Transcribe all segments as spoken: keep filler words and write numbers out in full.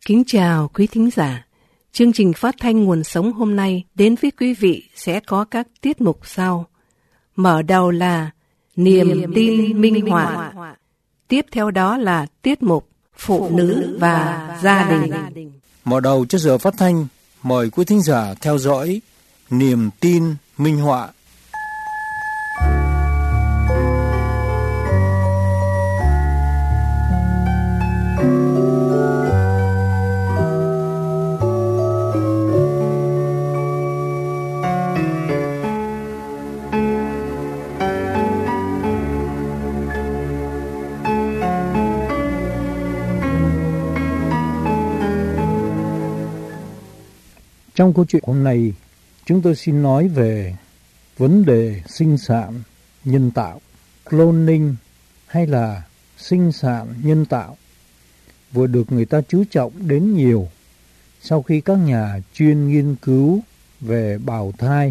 Kính chào quý thính giả. Chương trình phát thanh Nguồn Sống hôm nay đến với quý vị sẽ có các tiết mục sau. Mở đầu là Niềm, Niềm tin, tin minh họa. Tiếp theo đó là tiết mục Phụ nữ và gia đình. Mở đầu cho giờ phát thanh, mời quý thính giả theo dõi Niềm tin minh họa. Trong câu chuyện hôm nay, chúng tôi xin nói về vấn đề sinh sản nhân tạo, cloning hay là sinh sản nhân tạo, vừa được người ta chú trọng đến nhiều sau khi các nhà chuyên nghiên cứu về bào thai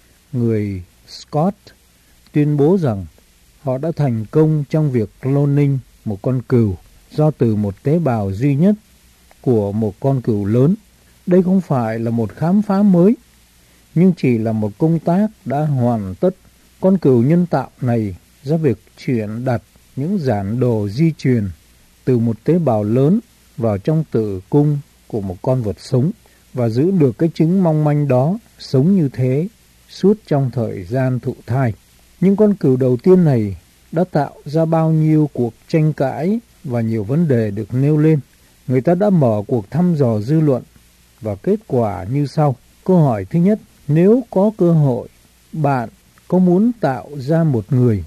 người Scott tuyên bố rằng họ đã thành công trong việc cloning một con cừu do từ một tế bào duy nhất của một con cừu lớn. Đây không phải là một khám phá mới, nhưng chỉ là một công tác đã hoàn tất. Con cừu nhân tạo này do việc chuyển đặt những giản đồ di truyền từ một tế bào lớn vào trong tử cung của một con vật sống và giữ được cái trứng mong manh đó sống như thế suốt trong thời gian thụ thai. Nhưng con cừu đầu tiên này đã tạo ra bao nhiêu cuộc tranh cãi và nhiều vấn đề được nêu lên. Người ta đã mở cuộc thăm dò dư luận và kết quả như sau. Câu hỏi thứ nhất, nếu có cơ hội, bạn có muốn tạo ra một người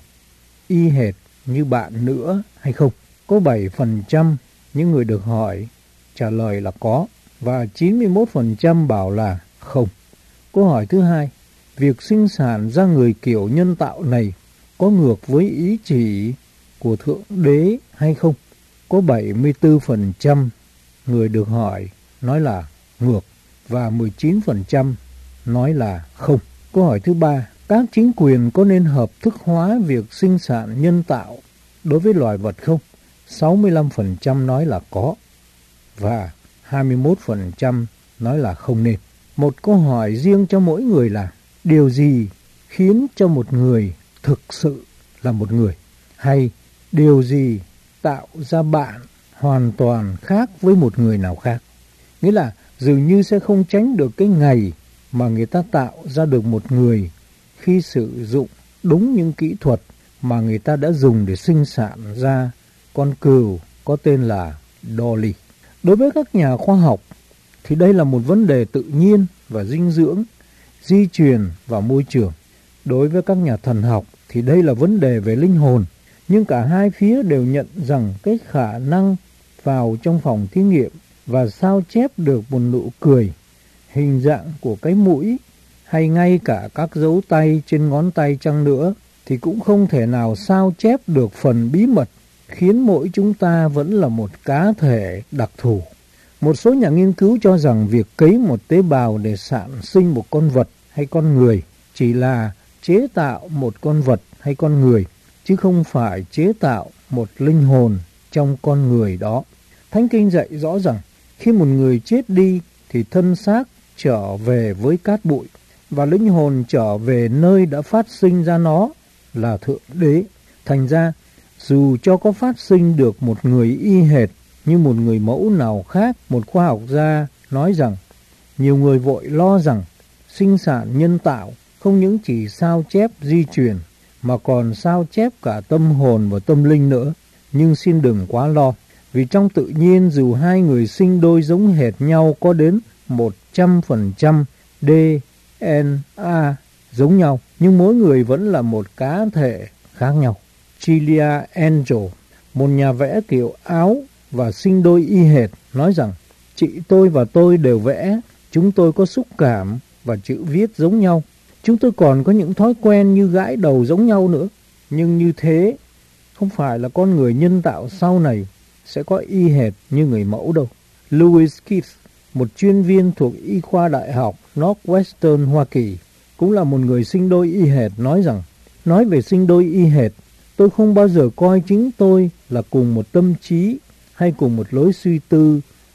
y hệt như bạn nữa hay không? Có bảy phần trăm những người được hỏi trả lời là có và chín mươi mốt phần trăm bảo là không. Câu hỏi thứ hai, việc sinh sản ra người kiểu nhân tạo này có ngược với ý chỉ của Thượng Đế hay không? Có bảy mươi tư phần trăm người được hỏi nói là ngược và mười chín phần trăm nói là không. Câu hỏi thứ ba, các chính quyền có nên hợp thức hóa việc sinh sản nhân tạo đối với loài vật không? sáu mươi lăm phần trăm nói là có và hai mươi mốt phần trăm nói là không nên. Một câu hỏi riêng cho mỗi người là điều gì khiến cho một người thực sự là một người? Hay điều gì tạo ra bạn hoàn toàn khác với một người nào khác? Nghĩa là dường như sẽ không tránh được cái ngày mà người ta tạo ra được một người khi sử dụng đúng những kỹ thuật mà người ta đã dùng để sinh sản ra con cừu có tên là Dolly. Đối với các nhà khoa học thì đây là một vấn đề tự nhiên và dinh dưỡng, di truyền và môi trường. Đối với các nhà thần học thì đây là vấn đề về linh hồn. Nhưng cả hai phía đều nhận rằng cái khả năng vào trong phòng thí nghiệm và sao chép được một nụ cười, hình dạng của cái mũi hay ngay cả các dấu tay trên ngón tay chăng nữa thì cũng không thể nào sao chép được phần bí mật khiến mỗi chúng ta vẫn là một cá thể đặc thù. Một số nhà nghiên cứu cho rằng việc cấy một tế bào để sản sinh một con vật hay con người chỉ là chế tạo một con vật hay con người, chứ không phải chế tạo một linh hồn trong con người đó. Thánh Kinh dạy rõ rằng khi một người chết đi thì thân xác trở về với cát bụi và linh hồn trở về nơi đã phát sinh ra nó là Thượng Đế. Thành ra, dù cho có phát sinh được một người y hệt như một người mẫu nào khác, một khoa học gia nói rằng nhiều người vội lo rằng sinh sản nhân tạo không những chỉ sao chép di truyền mà còn sao chép cả tâm hồn và tâm linh nữa. Nhưng xin đừng quá lo, vì trong tự nhiên dù hai người sinh đôi giống hệt nhau có đến một trăm phần trăm đê en a giống nhau, nhưng mỗi người vẫn là một cá thể khác nhau. Chilia Angel, một nhà vẽ kiểu áo và sinh đôi y hệt, nói rằng chị tôi và tôi đều vẽ, chúng tôi có xúc cảm và chữ viết giống nhau. Chúng tôi còn có những thói quen như gãi đầu giống nhau nữa. Nhưng như thế không phải là con người nhân tạo sau này sẽ có y hệt như người mẫu đâu. Louis Keith, một chuyên viên thuộc y khoa đại học Northwestern Hoa Kỳ, cũng là một người sinh đôi y hệt, nói rằng nói về sinh đôi y hệt, tôi không bao giờ coi chính tôi là cùng một tâm trí hay cùng một lối suy tư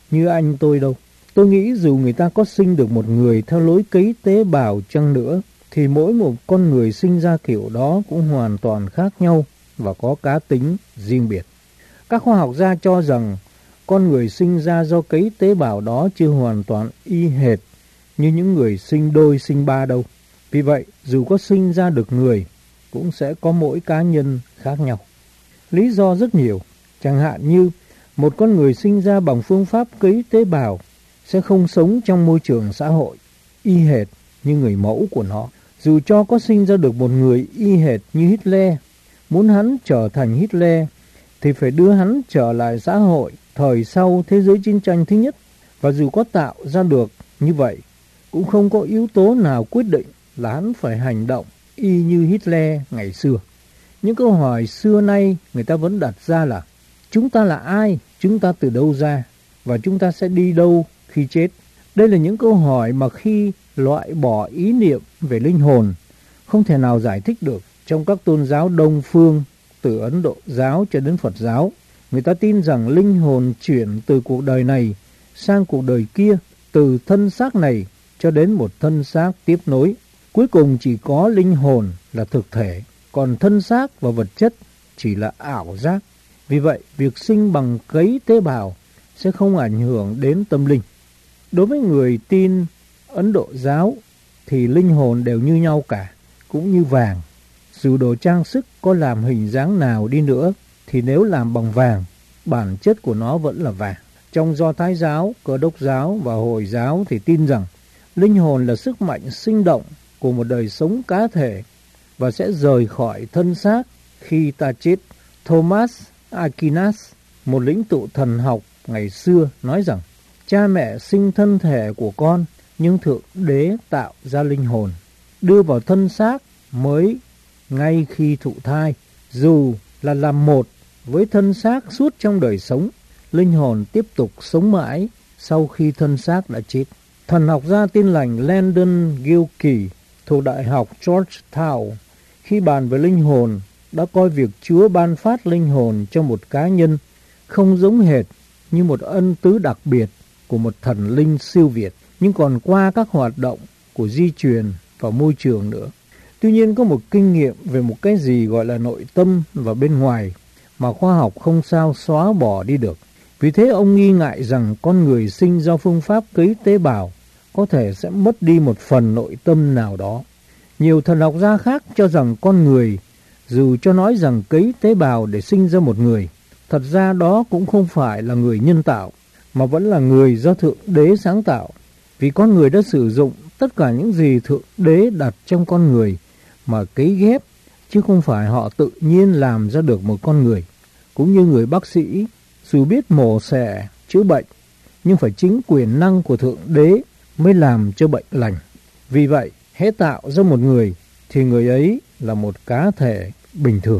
như anh tôi đâu. Tôi nghĩ dù người ta có sinh được một người theo lối cấy tế bào chăng nữa, thì mỗi một con người sinh ra kiểu đó cũng hoàn toàn khác nhau và có cá tính riêng biệt. Các khoa học gia cho rằng con người sinh ra do cấy tế bào đó chưa hoàn toàn y hệt như những người sinh đôi sinh ba đâu. Vì vậy, dù có sinh ra được người, cũng sẽ có mỗi cá nhân khác nhau. Lý do rất nhiều, chẳng hạn như một con người sinh ra bằng phương pháp cấy tế bào sẽ không sống trong môi trường xã hội y hệt như người mẫu của nó. Dù cho có sinh ra được một người y hệt như Hitler, muốn hắn trở thành Hitler thì phải đưa hắn trở lại xã hội thời sau Thế giới chiến tranh thứ nhất. Và dù có tạo ra được như vậy, cũng không có yếu tố nào quyết định là hắn phải hành động y như Hitler ngày xưa. Những câu hỏi xưa nay người ta vẫn đặt ra là: chúng ta là ai, chúng ta từ đâu ra, và chúng ta sẽ đi đâu khi chết? Đây là những câu hỏi mà khi loại bỏ ý niệm về linh hồn không thể nào giải thích được. Trong các tôn giáo Đông phương, từ Ấn Độ giáo cho đến Phật giáo, người ta tin rằng linh hồn chuyển từ cuộc đời này sang cuộc đời kia, từ thân xác này cho đến một thân xác tiếp nối. Cuối cùng chỉ có linh hồn là thực thể, còn thân xác và vật chất chỉ là ảo giác. Vì vậy, việc sinh bằng cấy tế bào sẽ không ảnh hưởng đến tâm linh. Đối với người tin Ấn Độ giáo thì linh hồn đều như nhau cả, cũng như vàng. Dù đồ trang sức có làm hình dáng nào đi nữa thì nếu làm bằng vàng, bản chất của nó vẫn là vàng. Trong Do Thái giáo, Cơ Đốc giáo và Hồi giáo thì tin rằng linh hồn là sức mạnh sinh động của một đời sống cá thể và sẽ rời khỏi thân xác khi ta chết. Thomas Aquinas, một lĩnh tụ thần học ngày xưa, nói rằng cha mẹ sinh thân thể của con, nhưng Thượng Đế tạo ra linh hồn, đưa vào thân xác mới ngay khi thụ thai. Dù là làm một với thân xác suốt trong đời sống, linh hồn tiếp tục sống mãi sau khi thân xác đã chết. Thần học gia Tin lành Landon Gilkey thuộc Đại học Georgetown, khi bàn về linh hồn, đã coi việc Chúa ban phát linh hồn cho một cá nhân không giống hệt như một ân tứ đặc biệt của một thần linh siêu việt, nhưng còn qua các hoạt động của di truyền và môi trường nữa. Tuy nhiên, có một kinh nghiệm về một cái gì gọi là nội tâm và bên ngoài mà khoa học không sao xóa bỏ đi được. Vì thế ông nghi ngại rằng con người sinh do phương pháp cấy tế bào có thể sẽ mất đi một phần nội tâm nào đó. Nhiều thần học gia khác cho rằng con người, dù cho nói rằng cấy tế bào để sinh ra một người, thật ra đó cũng không phải là người nhân tạo, mà vẫn là người do Thượng Đế sáng tạo. Vì con người đã sử dụng tất cả những gì Thượng Đế đặt trong con người mà cấy ghép, chứ không phải họ tự nhiên làm ra được một con người. Cũng như người bác sĩ, dù biết mổ xẻ, chữa bệnh, nhưng phải chính quyền năng của Thượng Đế mới làm cho bệnh lành. Vì vậy, hễ tạo ra một người, thì người ấy là một cá thể bình thường.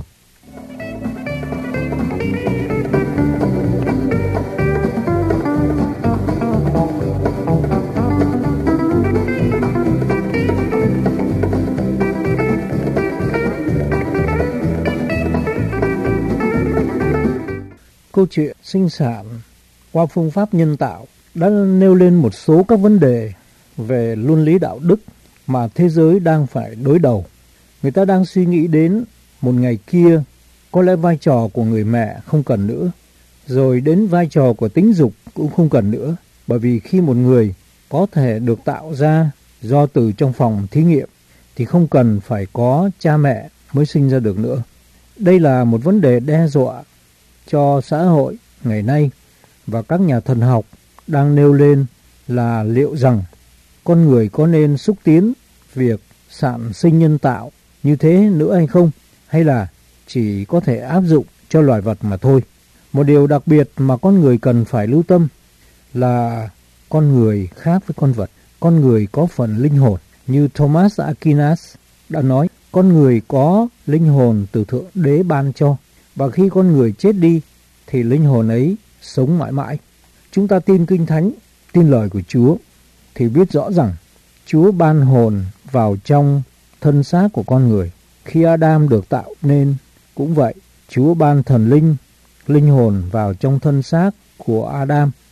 Câu chuyện sinh sản qua phương pháp nhân tạo đã nêu lên một số các vấn đề về luân lý đạo đức mà thế giới đang phải đối đầu. Người ta đang suy nghĩ đến một ngày kia có lẽ vai trò của người mẹ không cần nữa, rồi đến vai trò của tính dục cũng không cần nữa, bởi vì khi một người có thể được tạo ra do từ trong phòng thí nghiệm thì không cần phải có cha mẹ mới sinh ra được nữa. Đây là một vấn đề đe dọa cho xã hội ngày nay, và các nhà thần học đang nêu lên là liệu rằng con người có nên xúc tiến việc sản sinh nhân tạo như thế nữa hay không, hay là chỉ có thể áp dụng cho loài vật mà thôi. Một điều đặc biệt mà con người cần phải lưu tâm là con người khác với con vật. Con người có phần linh hồn, như Thomas Aquinas đã nói, con người có linh hồn từ Thượng Đế ban cho, và khi con người chết đi thì linh hồn ấy sống mãi mãi. Chúng ta tin Kinh Thánh, tin lời của Chúa thì biết rõ rằng Chúa ban hồn vào trong thân xác của con người. Khi Adam được tạo nên cũng vậy, Chúa ban thần linh, linh hồn vào trong thân xác của Adam,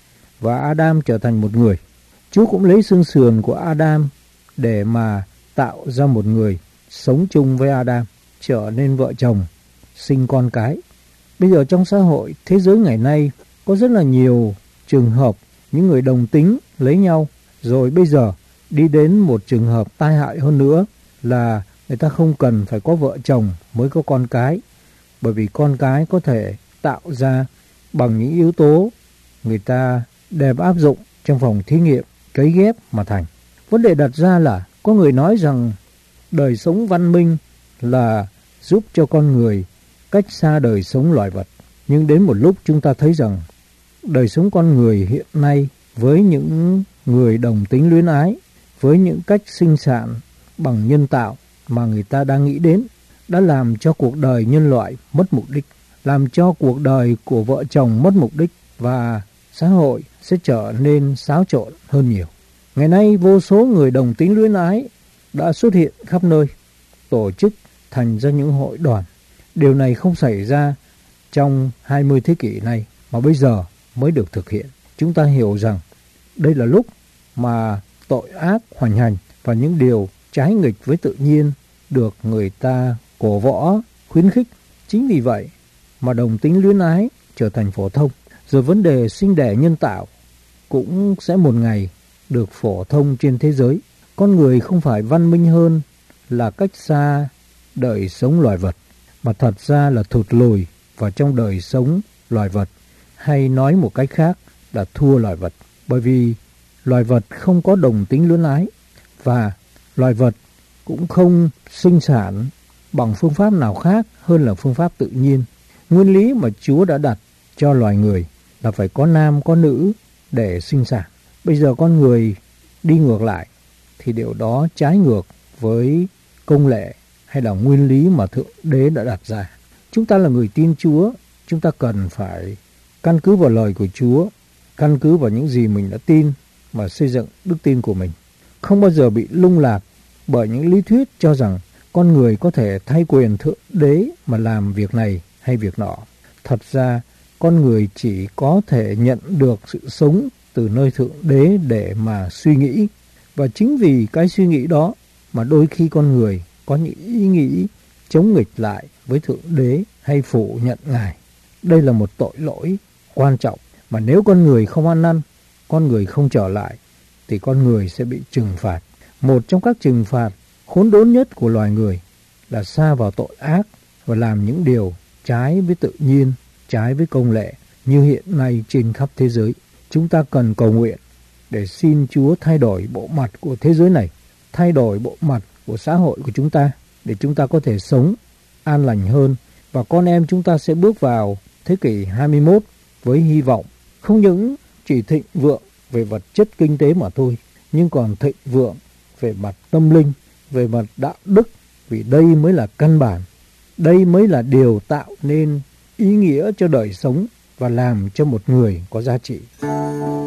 và Adam trở thành một người. Chúa cũng lấy xương sườn của Adam để mà tạo ra một người sống chung với Adam, trở nên vợ chồng, sinh con cái. Bây giờ trong xã hội, thế giới ngày nay có rất là nhiều trường hợp những người đồng tính lấy nhau, rồi bây giờ đi đến một trường hợp tai hại hơn nữa là người ta không cần phải có vợ chồng mới có con cái, bởi vì con cái có thể tạo ra bằng những yếu tố người ta đem áp dụng trong phòng thí nghiệm cấy ghép mà thành. Vấn đề đặt ra là có người nói rằng đời sống văn minh là giúp cho con người cách xa đời sống loài vật. Nhưng đến một lúc chúng ta thấy rằng đời sống con người hiện nay với những người đồng tính luyến ái, với những cách sinh sản bằng nhân tạo mà người ta đang nghĩ đến, đã làm cho cuộc đời nhân loại mất mục đích, làm cho cuộc đời của vợ chồng mất mục đích, và xã hội sẽ trở nên xáo trộn hơn nhiều. Ngày nay vô số người đồng tính luyến ái đã xuất hiện khắp nơi, tổ chức thành ra những hội đoàn. Điều này không xảy ra trong hai mươi thế kỷ này mà bây giờ mới được thực hiện. Chúng ta hiểu rằng đây là lúc mà tội ác hoành hành và những điều trái nghịch với tự nhiên được người ta cổ võ, khuyến khích. Chính vì vậy mà đồng tính luyến ái trở thành phổ thông. Rồi vấn đề sinh đẻ nhân tạo cũng sẽ một ngày được phổ thông trên thế giới. Con người không phải văn minh hơn là cách xa đời sống loài vật, mà thật ra là thụt lùi vào trong đời sống loài vật, hay nói một cách khác là thua loài vật. Bởi vì loài vật không có đồng tính luyến ái, và loài vật cũng không sinh sản bằng phương pháp nào khác hơn là phương pháp tự nhiên. Nguyên lý mà Chúa đã đặt cho loài người là phải có nam có nữ để sinh sản. Bây giờ con người đi ngược lại thì điều đó trái ngược với công lệ hay là nguyên lý mà Thượng Đế đã đặt ra. Chúng ta là người tin Chúa, chúng ta cần phải căn cứ vào lời của Chúa, căn cứ vào những gì mình đã tin mà xây dựng đức tin của mình. Không bao giờ bị lung lạc bởi những lý thuyết cho rằng con người có thể thay quyền Thượng Đế mà làm việc này hay việc nọ. Thật ra, con người chỉ có thể nhận được sự sống từ nơi Thượng Đế để mà suy nghĩ. Và chính vì cái suy nghĩ đó mà đôi khi con người có những ý nghĩ chống nghịch lại với Thượng Đế hay phủ nhận Ngài. Đây là một tội lỗi quan trọng mà nếu con người không ăn năn, con người không trở lại, thì con người sẽ bị trừng phạt. Một trong các trừng phạt khốn đốn nhất của loài người là sa vào tội ác và làm những điều trái với tự nhiên, trái với công lệ như hiện nay trên khắp thế giới. Chúng ta cần cầu nguyện để xin Chúa thay đổi bộ mặt của thế giới này, thay đổi bộ mặt của xã hội của chúng ta, để chúng ta có thể sống an lành hơn, và con em chúng ta sẽ bước vào thế kỷ hai mươi mốt với hy vọng không những chỉ thịnh vượng về vật chất kinh tế mà thôi, nhưng còn thịnh vượng về mặt tâm linh, về mặt đạo đức, vì đây mới là căn bản, đây mới là điều tạo nên ý nghĩa cho đời sống và làm cho một người có giá trị.